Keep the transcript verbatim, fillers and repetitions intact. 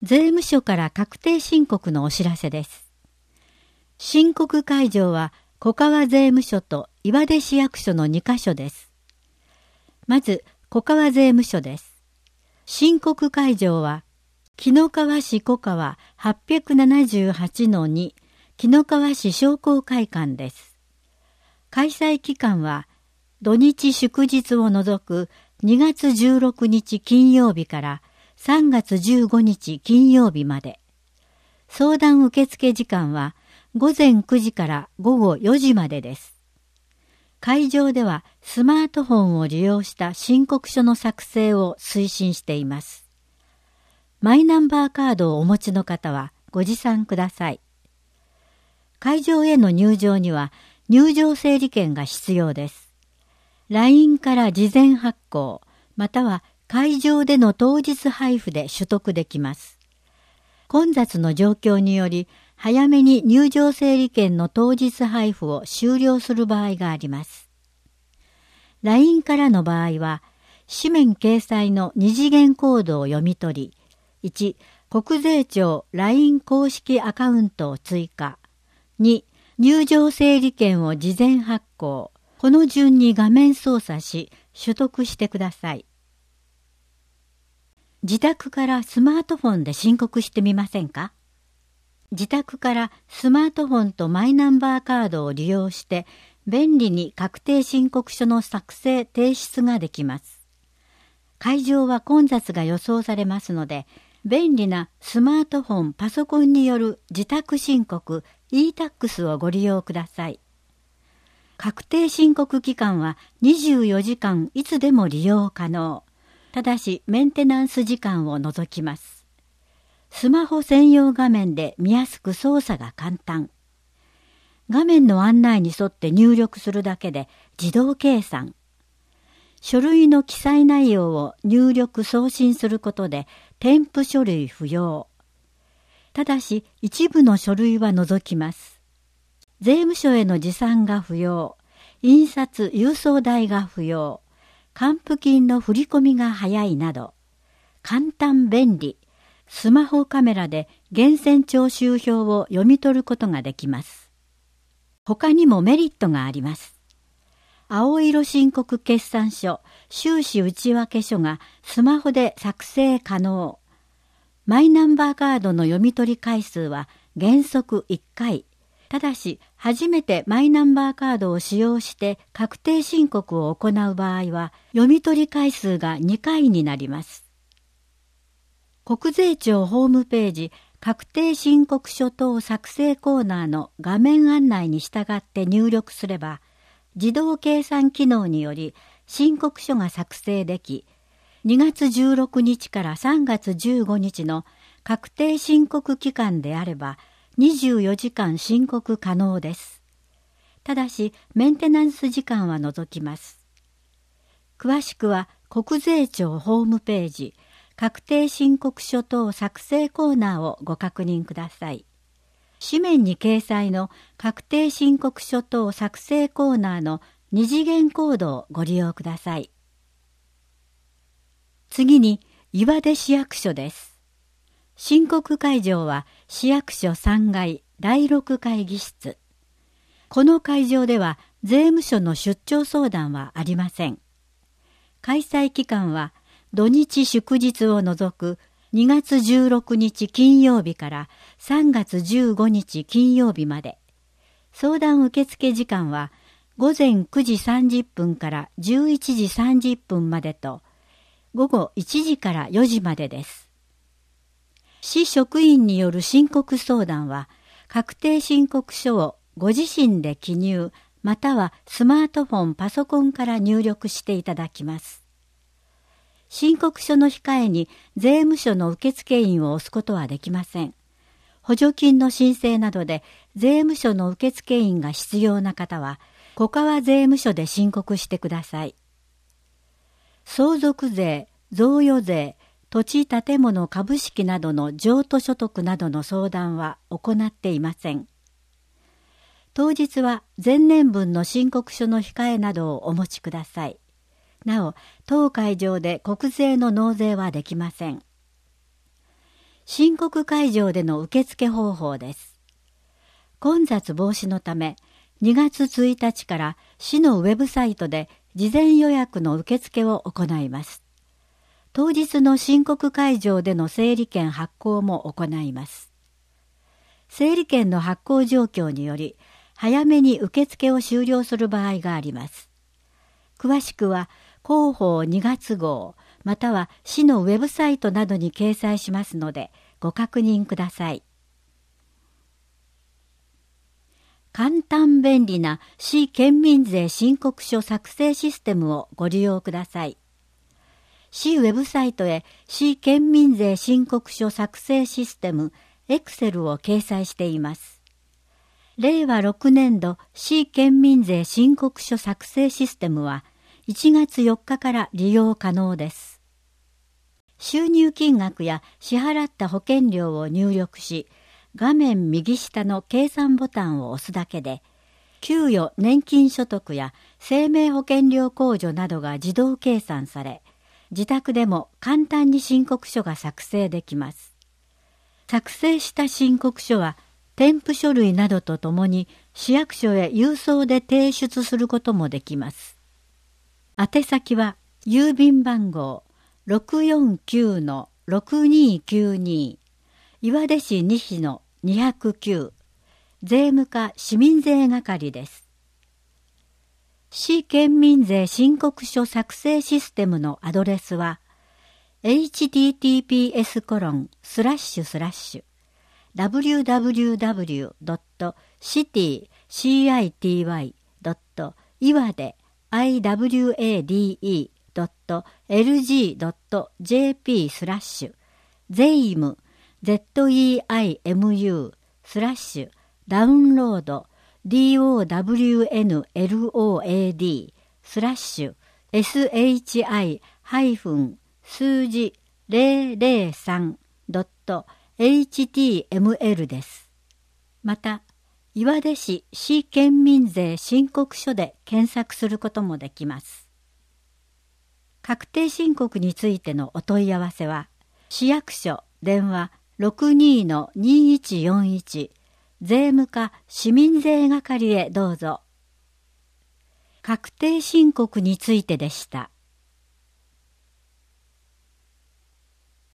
税務署から確定申告のお知らせです。申告会場は小川税務署と岩出市役所のにカ所です。まず小川税務署です。申告会場は紀の川市小川 はっぴゃくななじゅうはちのに 紀の川市商工会館です。開催期間は土日祝日を除くにがつじゅうろくにち金曜日からさんがつじゅうごにち金曜日まで。相談受付時間はごぜんくじからごごよじまでです。会場ではスマートフォンを利用した申告書の作成を推進しています。マイナンバーカードをお持ちの方はご持参ください。会場への入場には入場整理券が必要です。ライン から事前発行、または会場での当日配布で取得できます。混雑の状況により、早めに入場整理券の当日配布を終了する場合があります。ライン からの場合は、紙面掲載の二次元コードを読み取り、いち、国税庁 ライン 公式アカウントを追加、に、入場整理券を事前発行、この順に画面操作し、取得してください。自宅からスマートフォンで申告してみませんか？自宅からスマートフォンとマイナンバーカードを利用して便利に確定申告書の作成・提出ができます。会場は混雑が予想されますので、便利なスマートフォン・パソコンによる自宅申告 イータックス をご利用ください。確定申告期間はにじゅうよじかんいつでも利用可能。ただしメンテナンス時間を除きます。スマホ専用画面で見やすく操作が簡単。画面の案内に沿って入力するだけで自動計算。書類の記載内容を入力送信することで添付書類不要。ただし一部の書類は除きます。税務署への持参が不要。印刷・郵送代が不要。還付金の振り込みが早いなど、簡単便利、スマホカメラで源泉徴収票を読み取ることができます。他にもメリットがあります。青色申告決算書、収支内訳書がスマホで作成可能。マイナンバーカードの読み取り回数は原則いっかい。ただし、初めてマイナンバーカードを使用して確定申告を行う場合は、読み取り回数がにかいになります。国税庁ホームページ確定申告書等作成コーナーの画面案内に従って入力すれば、自動計算機能により申告書が作成でき、にがつじゅうろくにちからさんがつじゅうごにちの確定申告期間であれば、にじゅうよじかん申告可能です。ただし、メンテナンス時間は除きます。詳しくは、国税庁ホームページ、確定申告書等作成コーナーをご確認ください。紙面に掲載の確定申告書等作成コーナーの二次元コードをご利用ください。次に、岩出市役所です。申告会場は市役所さんがいだいろく会議室。この会場では税務署の出張相談はありません。開催期間は土日祝日を除くにがつじゅうろくにち金曜日からさんがつじゅうごにち金曜日まで。相談受付時間はごぜんくじさんじゅっぷんからじゅういちじさんじゅっぷんまでとごごいちじからよじまでです。市職員による申告相談は、確定申告書をご自身で記入、またはスマートフォン、パソコンから入力していただきます。申告書の控えに税務署の受付印を押すことはできません。補助金の申請などで税務署の受付印が必要な方は、小川税務署で申告してください。相続税、贈与税、土地建物株式などの譲渡所得などの相談は行っていません。当日は前年分の申告書の控えなどをお持ちください。なお、当会場で国税の納税はできません。 申告会場での受付方法です。混雑防止のため、にがつついたちから市のウェブサイトで事前予約の受付を行います。当日の申告会場での整理券発行も行います。整理券の発行状況により、早めに受付を終了する場合があります。詳しくは、広報にがつ号、または市のウェブサイトなどに掲載しますので、ご確認ください。簡単便利な市県民税申告書作成システムをご利用ください。市ウェブサイトへ市県民税申告書作成システムエクセルを掲載しています。れいわろくねんど市県民税申告書作成システムはいちがつよっかから利用可能です。収入金額や支払った保険料を入力し、画面右下の計算ボタンを押すだけで、給与・年金所得や生命保険料控除などが自動計算され、自宅でも簡単に申告書が作成できます。作成した申告書は、添付書類などとともに市役所へ郵送で提出することもできます。宛先は郵便番号 ろくよんきゅうのろくにきゅうに 岩出市西のにひゃくきゅう税務課市民税係です。市県民税申告書作成システムのアドレスは エイチティーティーピーエスコロンスラッシュスラッシュダブリューダブリューダブリュードットシティシーアイティーワイドットいわで アイダブリューエーディーイードットエルジードットジェーピースラッシュゼイム ゼットイーアイエムユー スラッシュダウンロード ディーオーダブリューエヌエルオーエーディー スラッシュ エスエイチアイ ハイフン数字ゼロゼロさんドットエイチティーエムエル です。また、岩出市市県民税申告書で検索することもできます。確定申告についてのお問い合わせは、市役所電話 ろくにのにいちよんいち 税務課市民税係へどうぞ。確定申告についてでした。